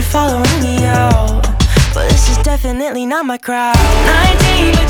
following me out, but this is definitely not my crowd. 19